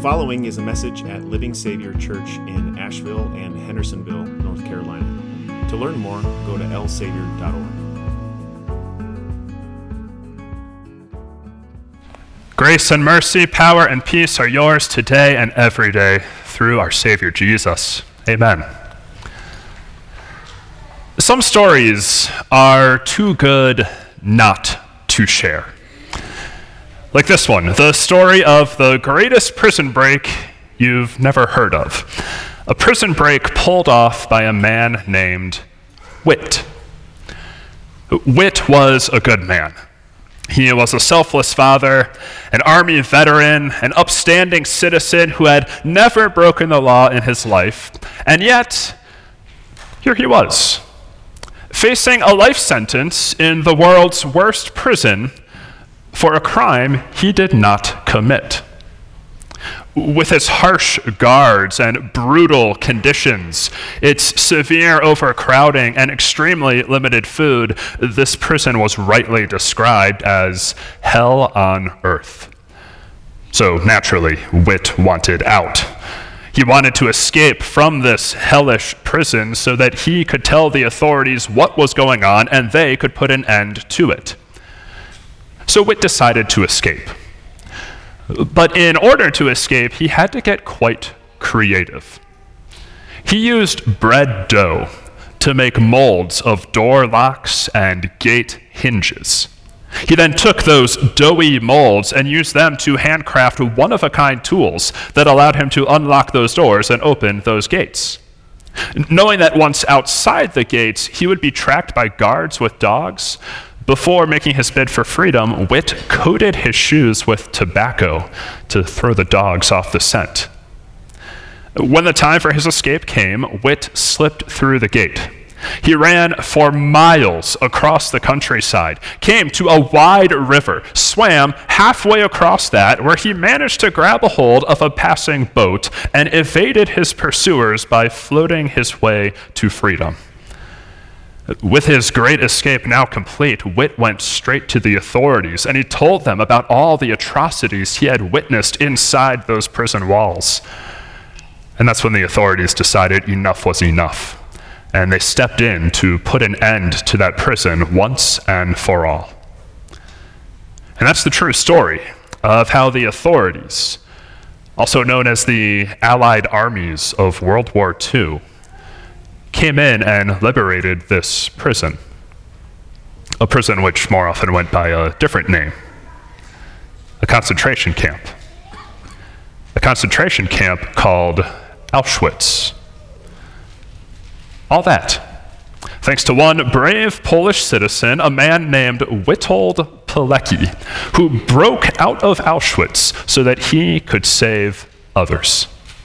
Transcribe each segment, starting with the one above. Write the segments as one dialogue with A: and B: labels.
A: following is a message at Living Savior Church in Asheville and Hendersonville, North Carolina. To learn more, go to lsavior.org.
B: Grace and mercy, power and peace are yours today and every day through our Savior Jesus. Amen. Some stories are too good not to share. Like this one, the story of the greatest prison break you've never heard of. A prison break pulled off by a man named Whit. Whit was a good man. He was a selfless father, an army veteran, an upstanding citizen who had never broken the law in his life. And yet, here he was, facing a life sentence in the world's worst prison for a crime he did not commit. With its harsh guards and brutal conditions, its severe overcrowding and extremely limited food, this prison was rightly described as hell on earth. So naturally, Whit wanted out. He wanted to escape from this hellish prison so that he could tell the authorities what was going on and they could put an end to it. So Whit decided to escape. But in order to escape, he had to get quite creative. He used bread dough to make molds of door locks and gate hinges. He then took those doughy molds and used them to handcraft one-of-a-kind tools that allowed him to unlock those doors and open those gates. Knowing that once outside the gates, he would be tracked by guards with dogs, before making his bid for freedom, Whit coated his shoes with tobacco to throw the dogs off the scent. When the time for his escape came, Whit slipped through the gate. He ran for miles across the countryside, came to a wide river, swam halfway across that, where he managed to grab a hold of a passing boat and evaded his pursuers by floating his way to freedom. With his great escape now complete, Whit went straight to the authorities, and he told them about all the atrocities he had witnessed inside those prison walls. And that's when the authorities decided enough was enough, and they stepped in to put an end to that prison once and for all. And that's the true story of how the authorities, also known as the Allied armies of World War II, came in and liberated this prison, a prison which more often went by a different name, a concentration camp called Auschwitz. All that thanks to one brave Polish citizen, a man named Witold Pilecki, who broke out of Auschwitz so that he could save others.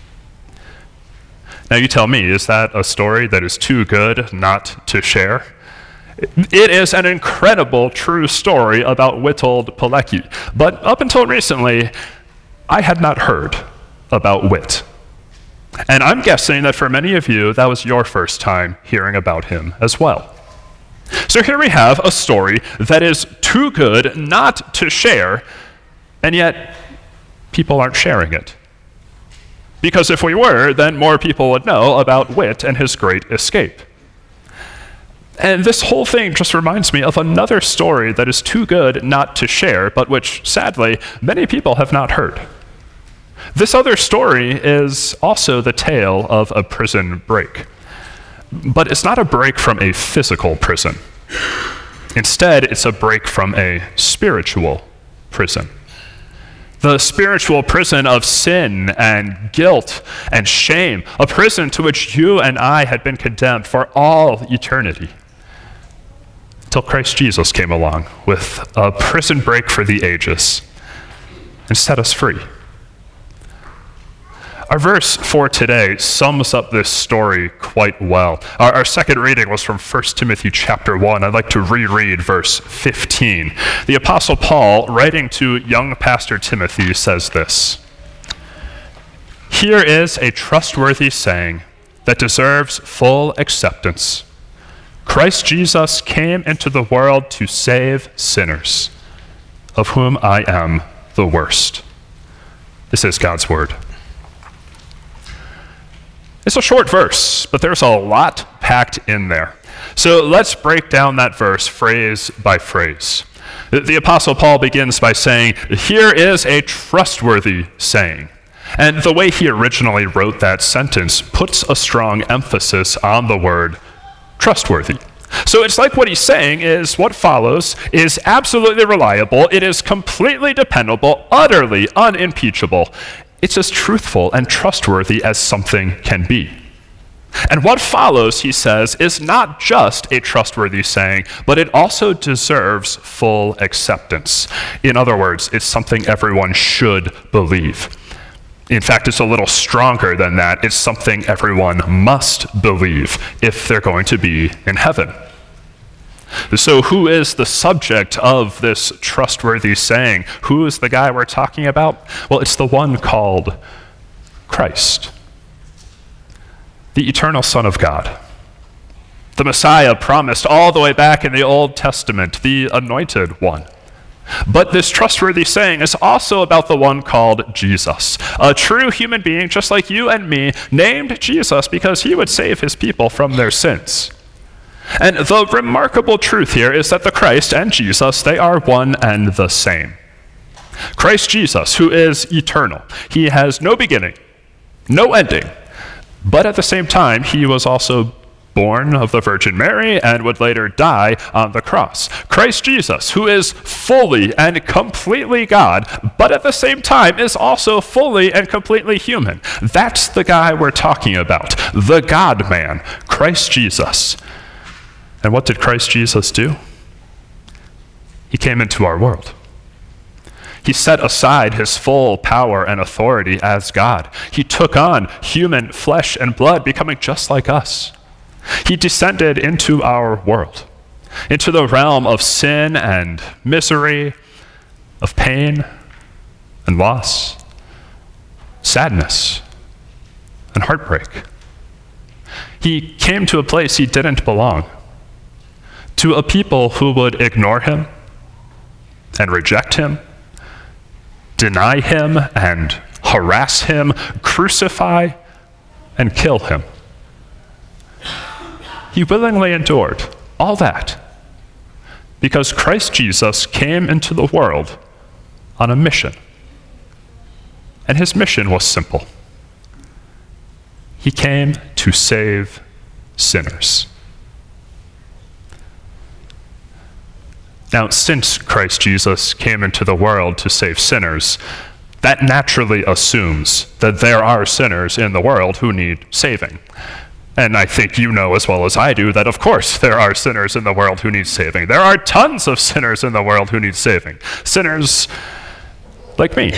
B: Now you tell me, is that a story that is too good not to share? It is an incredible true story about Witold Pilecki, but up until recently, I had not heard about Whit. And I'm guessing that for many of you, that was your first time hearing about him as well. So here we have a story that is too good not to share, and yet people aren't sharing it. Because if we were, then more people would know about Whit and his great escape. And this whole thing just reminds me of another story that is too good not to share, but which, sadly, many people have not heard. This other story is also the tale of a prison break. But it's not a break from a physical prison. Instead, it's a break from a spiritual prison. The spiritual prison of sin and guilt and shame, a prison to which you and I had been condemned for all eternity. Till Christ Jesus came along with a prison break for the ages and set us free. Our verse for today sums up this story quite well. Our second reading was from 1 Timothy chapter 1. I'd like to reread verse 15. The Apostle Paul, writing to young Pastor Timothy, says this: "Here is a trustworthy saying that deserves full acceptance. Christ Jesus came into the world to save sinners, of whom I am the worst." This is God's word. It's a short verse, but there's a lot packed in there. So let's break down that verse phrase by phrase. The Apostle Paul begins by saying, here is a trustworthy saying. And the way he originally wrote that sentence puts a strong emphasis on the word trustworthy. So it's like what he's saying is what follows is absolutely reliable, it is completely dependable, utterly unimpeachable. It's as truthful and trustworthy as something can be. And what follows, he says, is not just a trustworthy saying, but it also deserves full acceptance. In other words, it's something everyone should believe. In fact, it's a little stronger than that. It's something everyone must believe if they're going to be in heaven. So who is the subject of this trustworthy saying? Who is the guy we're talking about? Well, it's the one called Christ, the eternal Son of God, the Messiah promised all the way back in the Old Testament, the anointed one. But this trustworthy saying is also about the one called Jesus, a true human being just like you and me, named Jesus because he would save his people from their sins. And the remarkable truth here is that the Christ and Jesus, they are one and the same. Christ Jesus, who is eternal, he has no beginning, no ending, but at the same time, he was also born of the Virgin Mary and would later die on the cross. Christ Jesus, who is fully and completely God, but at the same time is also fully and completely human. That's the guy we're talking about, the God-man, Christ Jesus. And what did Christ Jesus do? He came into our world. He set aside his full power and authority as God. He took on human flesh and blood, becoming just like us. He descended into our world, into the realm of sin and misery, of pain and loss, sadness and heartbreak. He came to a place he didn't belong, to a people who would ignore him and reject him, deny him and harass him, crucify and kill him. He willingly endured all that because Christ Jesus came into the world on a mission. And his mission was simple. He came to save sinners. Now, since Christ Jesus came into the world to save sinners, that naturally assumes that there are sinners in the world who need saving. And I think you know as well as I do that, of course, there are sinners in the world who need saving. There are tons of sinners in the world who need saving. Sinners like me.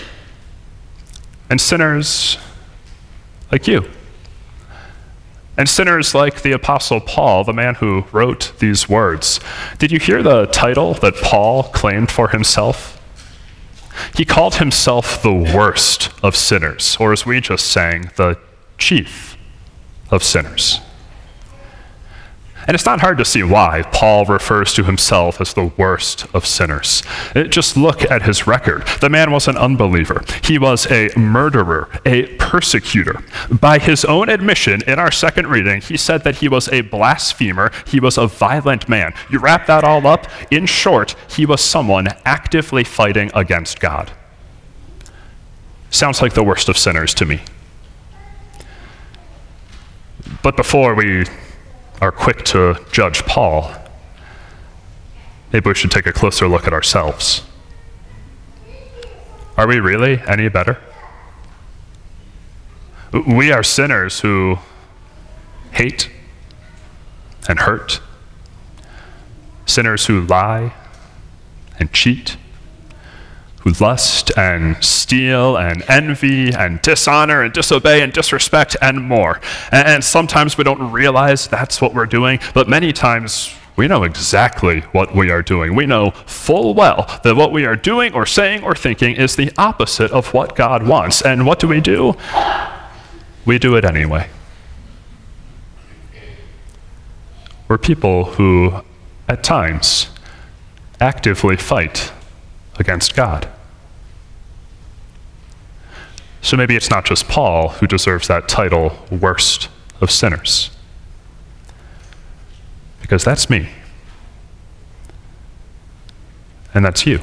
B: And sinners like you. And sinners like the Apostle Paul, the man who wrote these words. Did you hear the title that Paul claimed for himself? He called himself the worst of sinners, or as we just sang, the chief of sinners. And it's not hard to see why Paul refers to himself as the worst of sinners. Just look at his record. The man was an unbeliever. He was a murderer, a persecutor. By his own admission in our second reading, he said that he was a blasphemer. He was a violent man. You wrap that all up, in short, he was someone actively fighting against God. Sounds like the worst of sinners to me. But before we are quick to judge Paul, maybe we should take a closer look at ourselves. Are we really any better? We are sinners who hate and hurt, sinners who lie and cheat, who lust and steal and envy and dishonor and disobey and disrespect and more. And sometimes we don't realize that's what we're doing, but many times we know exactly what we are doing. We know full well that what we are doing or saying or thinking is the opposite of what God wants. And what do? We do it anyway. We're people who, at times, actively fight against God. So maybe it's not just Paul who deserves that title, worst of sinners. Because that's me. And that's you.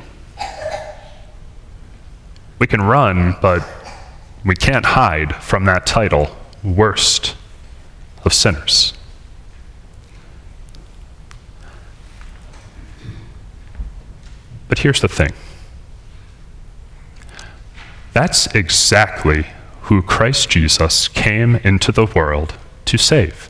B: We can run, but we can't hide from that title, worst of sinners. But here's the thing. That's exactly who Christ Jesus came into the world to save.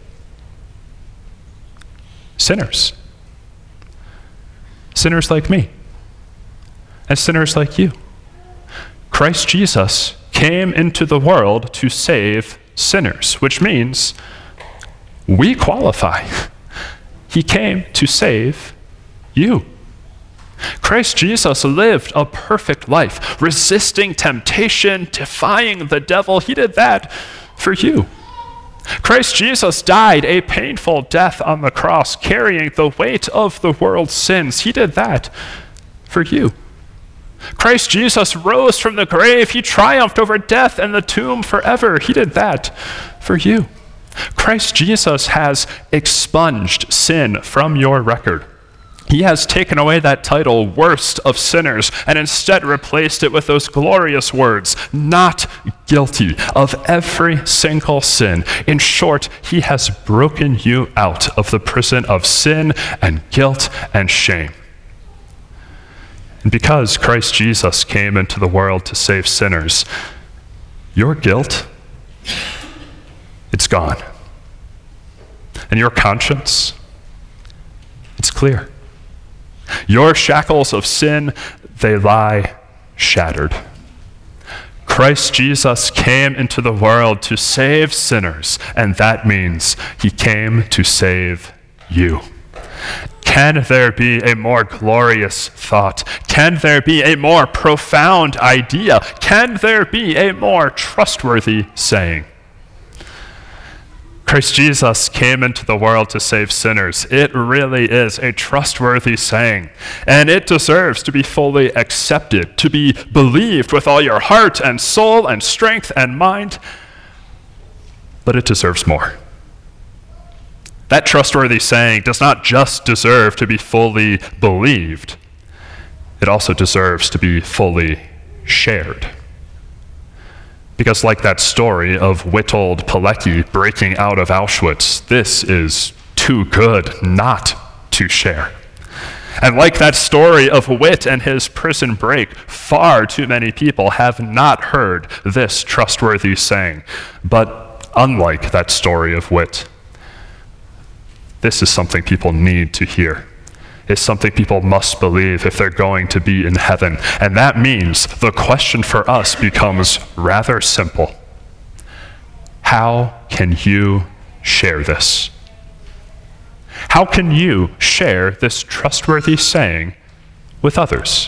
B: Sinners. Sinners like me. And sinners like you. Christ Jesus came into the world to save sinners, which means we qualify. He came to save you. Christ Jesus lived a perfect life, resisting temptation, defying the devil. He did that for you. Christ Jesus died a painful death on the cross, carrying the weight of the world's sins. He did that for you. Christ Jesus rose from the grave. He triumphed over death and the tomb forever. He did that for you. Christ Jesus has expunged sin from your record. He has taken away that title, worst of sinners, and instead replaced it with those glorious words, not guilty of every single sin. In short, he has broken you out of the prison of sin and guilt and shame. And because Christ Jesus came into the world to save sinners, your guilt, it's gone. And your conscience, it's clear. Your shackles of sin, they lie shattered. Christ Jesus came into the world to save sinners, and that means he came to save you. Can there be a more glorious thought? Can there be a more profound idea? Can there be a more trustworthy saying? Christ Jesus came into the world to save sinners. It really is a trustworthy saying, and it deserves to be fully accepted, to be believed with all your heart and soul and strength and mind, but it deserves more. That trustworthy saying does not just deserve to be fully believed, it also deserves to be fully shared. Because like that story of Witold Pilecki breaking out of Auschwitz, this is too good not to share. And like that story of Whit and his prison break, far too many people have not heard this trustworthy saying. But unlike that story of Whit, this is something people need to hear. It's something people must believe if they're going to be in heaven. And that means the question for us becomes rather simple. How can you share this? How can you share this trustworthy saying with others?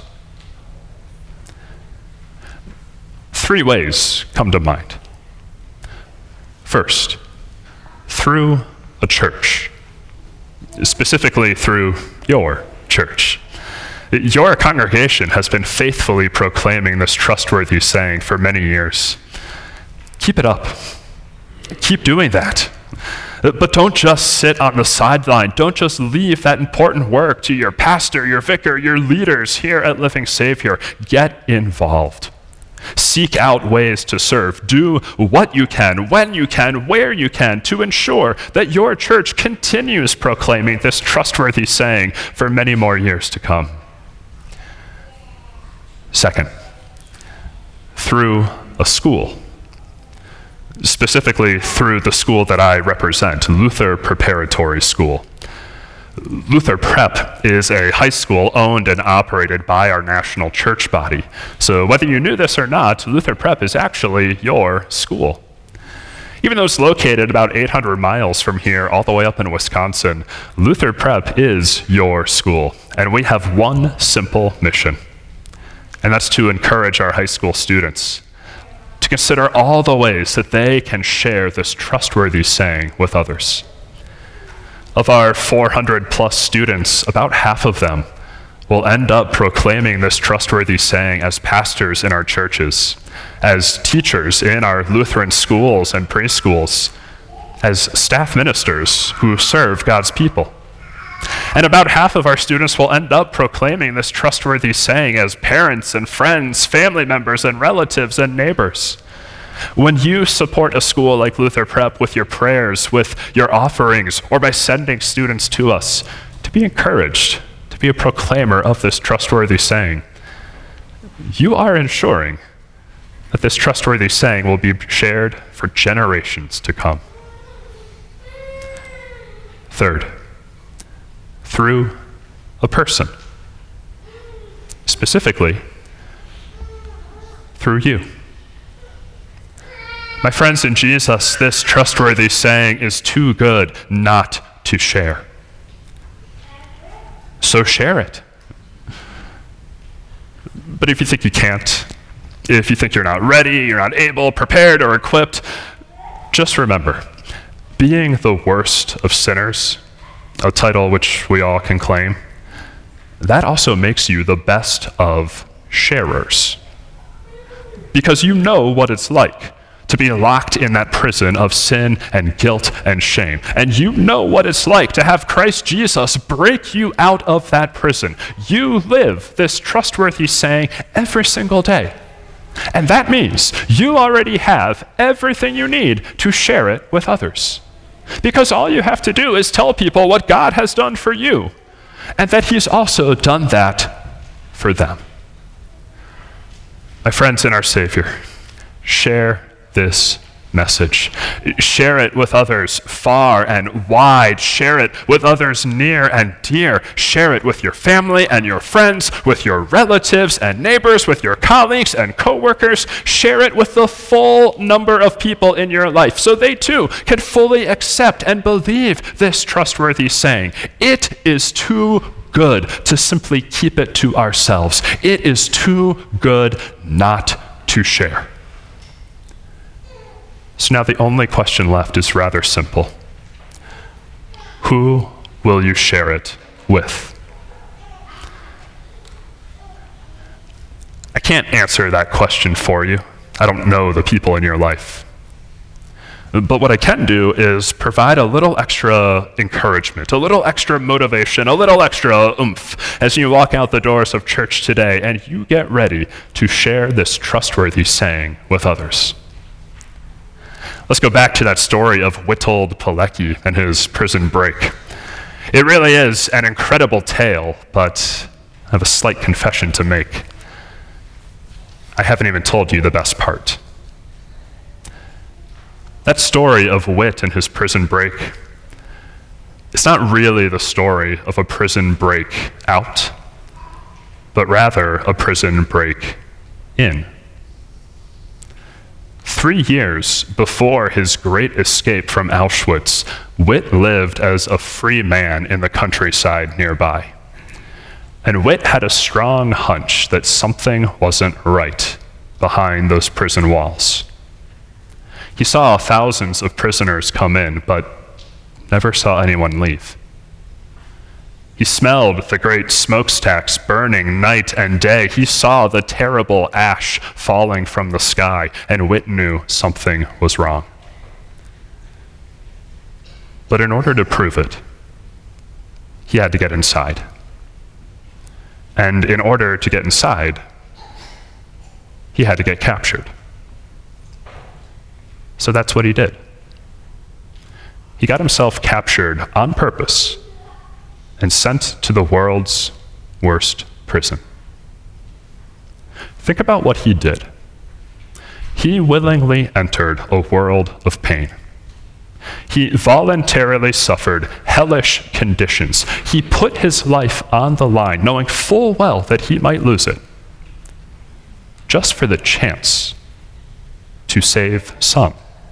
B: 3 ways come to mind. First, through a church. Specifically through your church. Your congregation has been faithfully proclaiming this trustworthy saying for many years. Keep it up. Keep doing that. But don't just sit on the sideline. Don't just leave that important work to your pastor, your vicar, your leaders here at Living Savior. Get involved. Seek out ways to serve. Do what you can, when you can, where you can, to ensure that your church continues proclaiming this trustworthy saying for many more years to come. Second, through a school. Specifically through the school that I represent, Luther Preparatory School. Luther Prep is a high school owned and operated by our national church body. So whether you knew this or not, Luther Prep is actually your school. Even though it's located about 800 miles from here, all the way up in Wisconsin, Luther Prep is your school. And we have one simple mission, and that's to encourage our high school students to consider all the ways that they can share this trustworthy saying with others. Of our 400 plus students, about half of them will end up proclaiming this trustworthy saying as pastors in our churches, as teachers in our Lutheran schools and preschools, as staff ministers who serve God's people. And about half of our students will end up proclaiming this trustworthy saying as parents and friends, family members and relatives and neighbors. When you support a school like Luther Prep with your prayers, with your offerings, or by sending students to us, to be encouraged, to be a proclaimer of this trustworthy saying, you are ensuring that this trustworthy saying will be shared for generations to come. Third, through a person, specifically through you. My friends in Jesus, this trustworthy saying is too good not to share. So share it. But if you think you can't, if you think you're not ready, you're not able, prepared, or equipped, just remember, being the worst of sinners, a title which we all can claim, that also makes you the best of sharers. Because you know what it's like to be locked in that prison of sin and guilt and shame. And you know what it's like to have Christ Jesus break you out of that prison. You live this trustworthy saying every single day. And that means you already have everything you need to share it with others. Because all you have to do is tell people what God has done for you, and that He's also done that for them. My friends in our Savior, share this message. Share it with others far and wide. Share it with others near and dear. Share it with your family and your friends, with your relatives and neighbors, with your colleagues and coworkers. Share it with the full number of people in your life so they too can fully accept and believe this trustworthy saying. It is too good to simply keep it to ourselves. It is too good not to share. So now the only question left is rather simple. Who will you share it with? I can't answer that question for you. I don't know the people in your life. But what I can do is provide a little extra encouragement, a little extra motivation, a little extra oomph as you walk out the doors of church today and you get ready to share this trustworthy saying with others. Let's go back to that story of Witold Pilecki and his prison break. It really is an incredible tale, but I have a slight confession to make. I haven't even told you the best part. That story of Wit and his prison break, it's not really the story of a prison break out, but rather a prison break in. 3 years before his great escape from Auschwitz, Wit lived as a free man in the countryside nearby. And Wit had a strong hunch that something wasn't right behind those prison walls. He saw thousands of prisoners come in, but never saw anyone leave. He smelled the great smokestacks burning night and day. He saw the terrible ash falling from the sky, and Wit knew something was wrong. But in order to prove it, he had to get inside. And in order to get inside, he had to get captured. So that's what he did. He got himself captured on purpose and sent to the world's worst prison. Think about what he did. He willingly entered a world of pain. He voluntarily suffered hellish conditions. He put his life on the line, knowing full well that he might lose it, just for the chance to save some.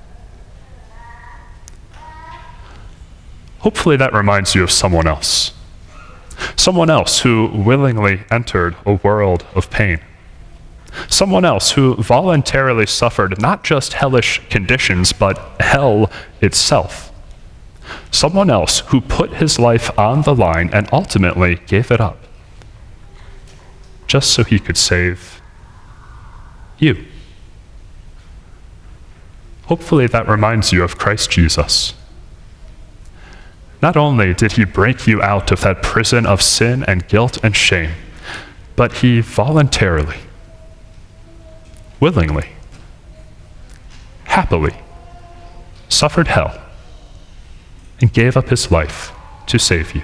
B: Hopefully that reminds you of someone else. Someone else who willingly entered a world of pain. Someone else who voluntarily suffered not just hellish conditions, but hell itself. Someone else who put his life on the line and ultimately gave it up. just so he could save you. Hopefully that reminds you of Christ Jesus. Not only did he break you out of that prison of sin and guilt and shame, but he voluntarily, willingly, happily suffered hell and gave up his life to save you.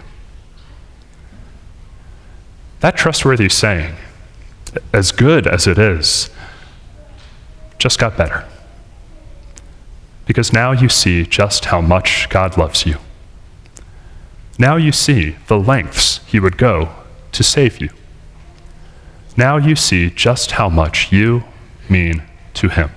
B: That trustworthy saying, as good as it is, just got better. Because now you see just how much God loves you. Now you see the lengths he would go to save you. Now you see just how much you mean to him.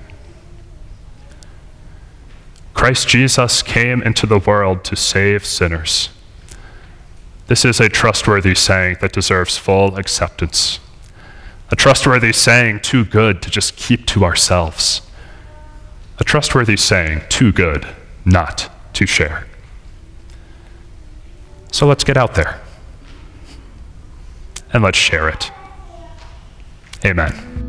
B: Christ Jesus came into the world to save sinners. This is a trustworthy saying that deserves full acceptance. A trustworthy saying too good to just keep to ourselves. A trustworthy saying too good not to share. So let's get out there and let's share it. Amen.